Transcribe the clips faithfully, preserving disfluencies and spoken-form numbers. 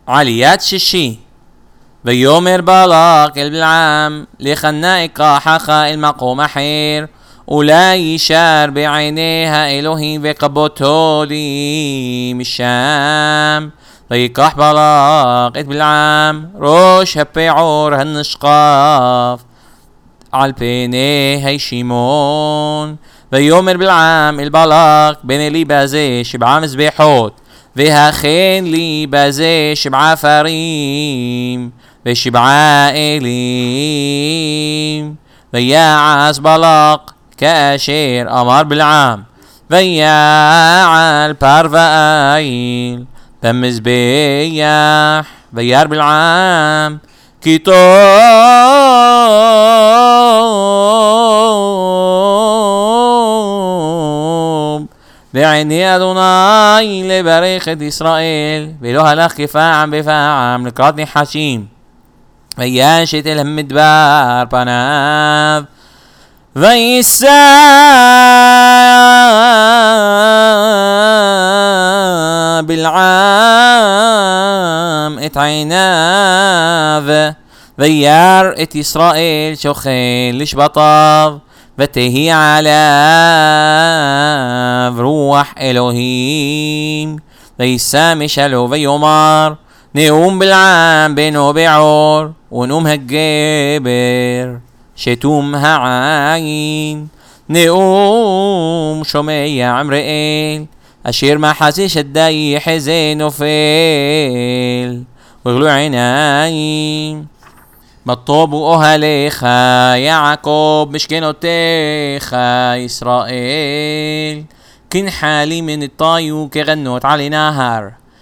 עליית שישי. ויאמר בלק אל בלעם לכנה אקחך אל מקום אחר אולי יישר בעיני האלוהים וקבותו לי משם. ויקח בלק את בלעם ראש הפעור הנשקף על פני הישימון. ויאמר בלעם אל בלק בנה לי בזה שבעה מזבחות והכן לי בזה שבעה פרים ושבעה אלים. ויעש בלק כאשר אמר בלעם ויעל פר ואיל במזבח. וירא בלעם כי טוב בעיני אדוני לברך את ישראל ולא הלך כפעם בפעם לקראת נחשים. וישת אל המדבר פניו ויישא בלעם את עיניו וירא את ישראל שוכן לשבטיו ותהי עליו רוח אלוהים. ויישא משלו ויאמר נאום בלעם בנו בעור ונאום הגבר שתום העין נאום שומע עמראל אשר מחזה שדי יחזה נופל וגלו עיניים. בטובו אוהליך יעקב משכנותיך ישראל כנחלים נטעו כגנות על נהר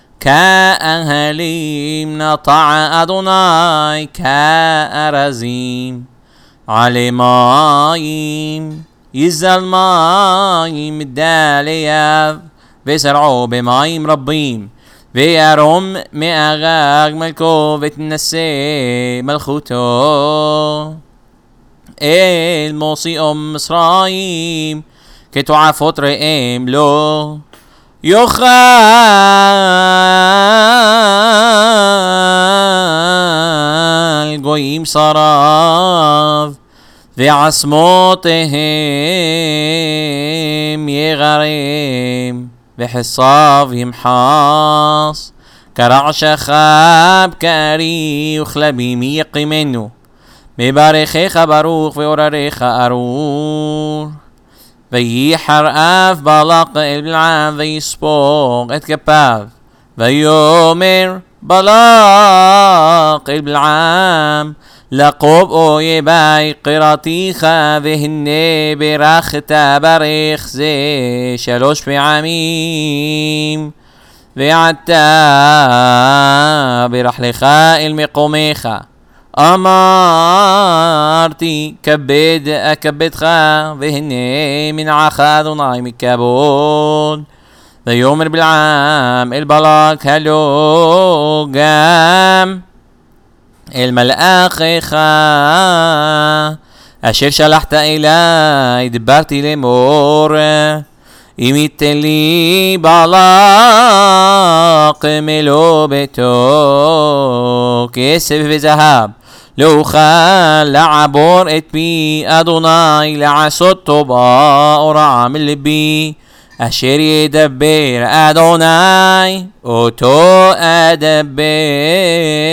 כאהלים נטע אדוני כארזים על מים יזל מים דליו וזרעו במים רבים וירום מאגג מלכו ותנשא מלכותו אל מוציאו מצרים כתועפות ראם לו יאכל גויים שריו ועצמותיהם יגרם וחסיו ימחס כרעש חב כארי וכלבים יקימנו. מברכך ברוך ואורריך ארור. וייחר אף בלק אל בלעם ויספוג את כפיו ויאמר בלק אל בלעם לקוב אויבי קראתיך והנה ברכת ברך זה שלוש פעמים ועתה ברך לך אל מקומך. אמרתי כבד אכבדך והנה מנעך אדוני מכבוד. ויאמר בלעם אל בלק הלא גם אל מלאכך אשר שלחת אליי דיברתי לאמור אם ייתן לי בלק מלוא ביתו כסף וזהב לא אוכל לעבור את פי אדוני לעשות טובה או רעה מלבי אשר ידבר אדוני אותו אדבר.